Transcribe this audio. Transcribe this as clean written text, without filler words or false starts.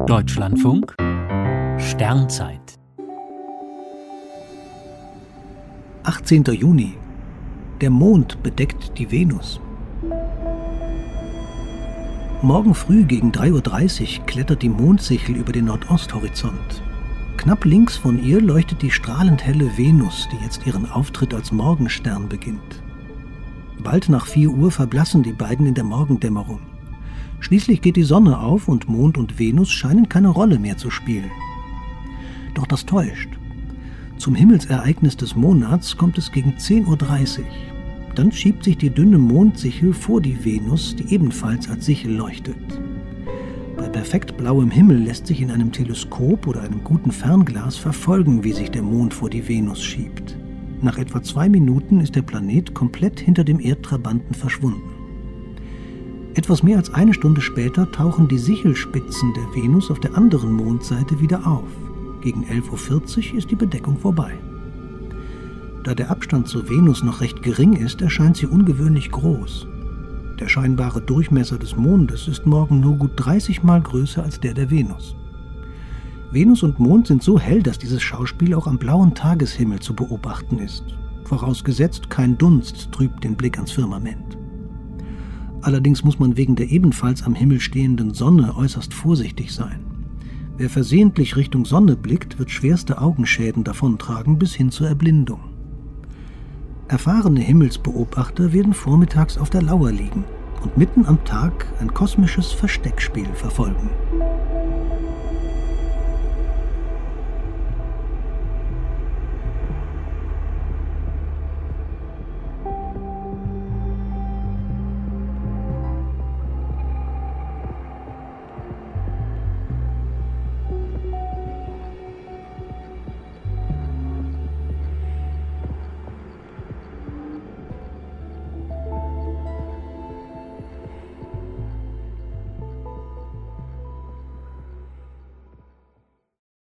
Deutschlandfunk Sternzeit 18. Juni. Der Mond bedeckt die Venus. Morgen früh gegen 3:30 Uhr klettert die Mondsichel über den Nordosthorizont. Knapp links von ihr leuchtet die strahlend helle Venus, die jetzt ihren Auftritt als Morgenstern beginnt. Bald nach 4 Uhr verblassen die beiden in der Morgendämmerung. Schließlich geht die Sonne auf und Mond und Venus scheinen keine Rolle mehr zu spielen. Doch das täuscht. Zum Himmelsereignis des Monats kommt es gegen 10:30 Uhr. Dann schiebt sich die dünne Mondsichel vor die Venus, die ebenfalls als Sichel leuchtet. Bei perfekt blauem Himmel lässt sich in einem Teleskop oder einem guten Fernglas verfolgen, wie sich der Mond vor die Venus schiebt. Nach etwa 2 Minuten ist der Planet komplett hinter dem Erdtrabanten verschwunden. Etwas mehr als 1 Stunde später tauchen die Sichelspitzen der Venus auf der anderen Mondseite wieder auf. Gegen 11:40 Uhr ist die Bedeckung vorbei. Da der Abstand zur Venus noch recht gering ist, erscheint sie ungewöhnlich groß. Der scheinbare Durchmesser des Mondes ist morgen nur gut 30 Mal größer als der Venus. Venus und Mond sind so hell, dass dieses Schauspiel auch am blauen Tageshimmel zu beobachten ist. Vorausgesetzt, kein Dunst trübt den Blick ans Firmament. Allerdings muss man wegen der ebenfalls am Himmel stehenden Sonne äußerst vorsichtig sein. Wer versehentlich Richtung Sonne blickt, wird schwerste Augenschäden davontragen bis hin zur Erblindung. Erfahrene Himmelsbeobachter werden vormittags auf der Lauer liegen und mitten am Tag ein kosmisches Versteckspiel verfolgen.